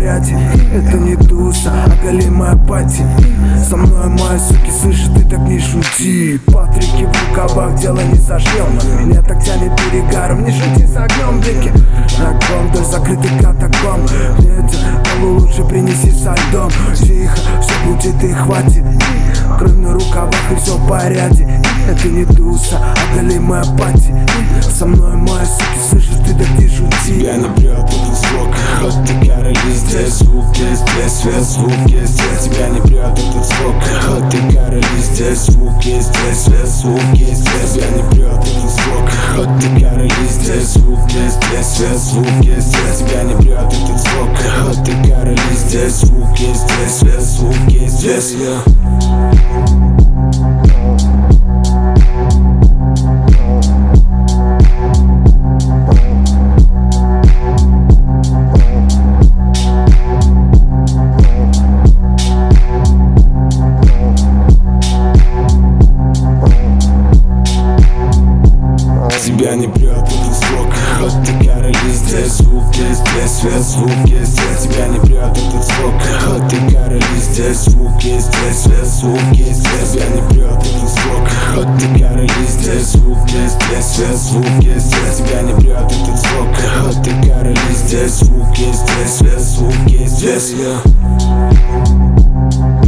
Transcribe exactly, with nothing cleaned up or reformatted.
порядке. Это не туса, а голимая пати. Со мной мои суки, слышишь, ты так не шути. Патрики в рукавах, дело не зажмем. Меня так тянет перегаром, не шути с огнем, блики. Знаком, дождь закрытый катакомб. Нет, колу лучше принеси со льдом. Тихо, все будет и хватит. Кровь на рукавах и все в порядке. Это не туса, а голимая пати. Со мной мои суки, слышишь, ты так не шути. Тебя не прет этот звук, хоть ты короли. Здесь звук есть, здесь свет, звук есть, здесь. Тебя не прет этот звук, хоть ты короли. Здесь звук есть, здесь свет, звук есть, здесь. Тебя не прет этот звук, хоть ты короли. Здесь звук есть, здесь свет, звук есть, здесь. Тебя не прет этот звук, хоть ты короли. Здесь звук есть, здесь свет, звук есть, здесь. Тебя не прет этот звук, хоть ты короли. Здесь звук есть, здесь свет, звук есть, здесь. Тебя не прет этот звук, хоть ты короли. Здесь звук есть, здесь свет, звук есть, здесь. Тебя не прет этот звук, хоть ты короли. Здесь звук есть, здесь свет, звук есть, здесь. Тебя не прет этот звук, хоть ты короли. Здесь звук есть, здесь свет, звук есть, здесь.